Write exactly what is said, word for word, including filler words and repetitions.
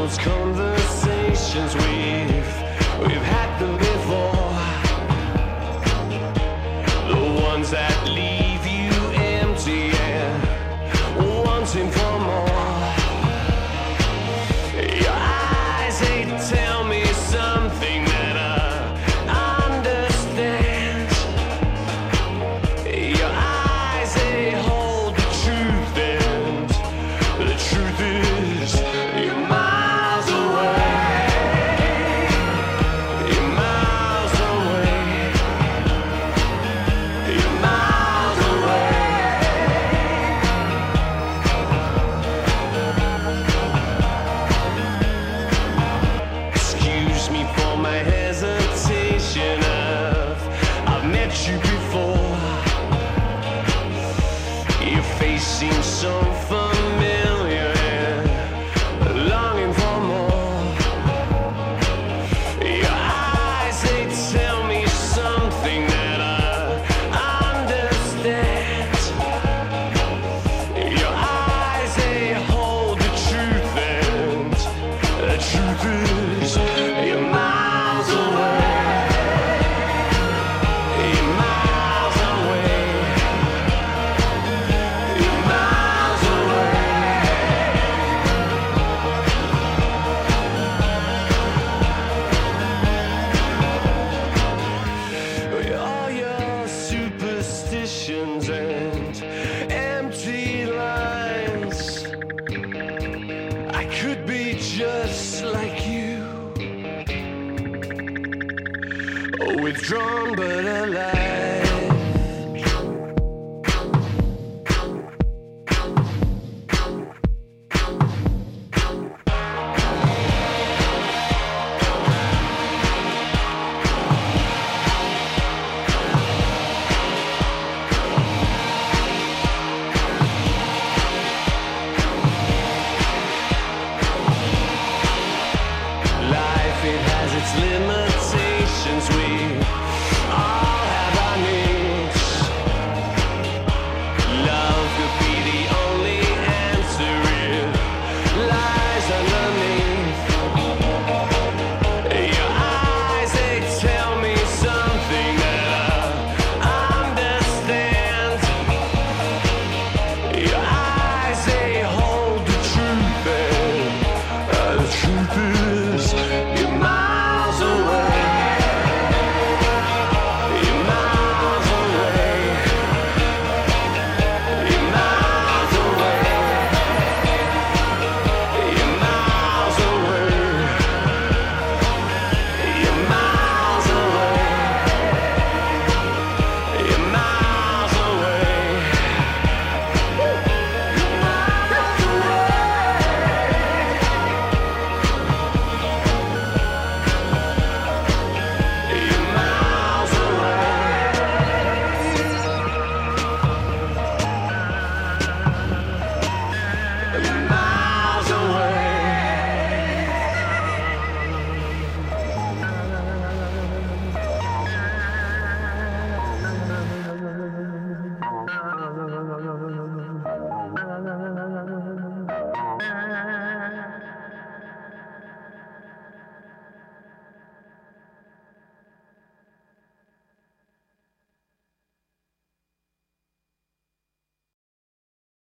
those conversations we've we've had them before. The ones that leave you empty and wanting for more. Your eyes, they tell me something that I understand. Your eyes, they hold the truth, and the truth is you're miles away. You're miles away. You're miles away. Excuse me for my hesitation. I've, I've met you before. Your face seems so familiar and longing for more. Your eyes, they tell me something that I understand. Your eyes, they hold the truth, and the truth is you're miles away. You're miles away. You're miles away. All your superstitions and empty lines. I could be just like you, withdrawn but alive. Life, it has its limitations. We all have our needs. Love could be the only answer. It lies underneath. Your eyes, they tell me something that I understand. Your eyes, they hold the truth, and uh, the truth is you're miles away. You're miles away. You're miles away. You're miles away. You're miles away. You're miles away. You're miles away. You're miles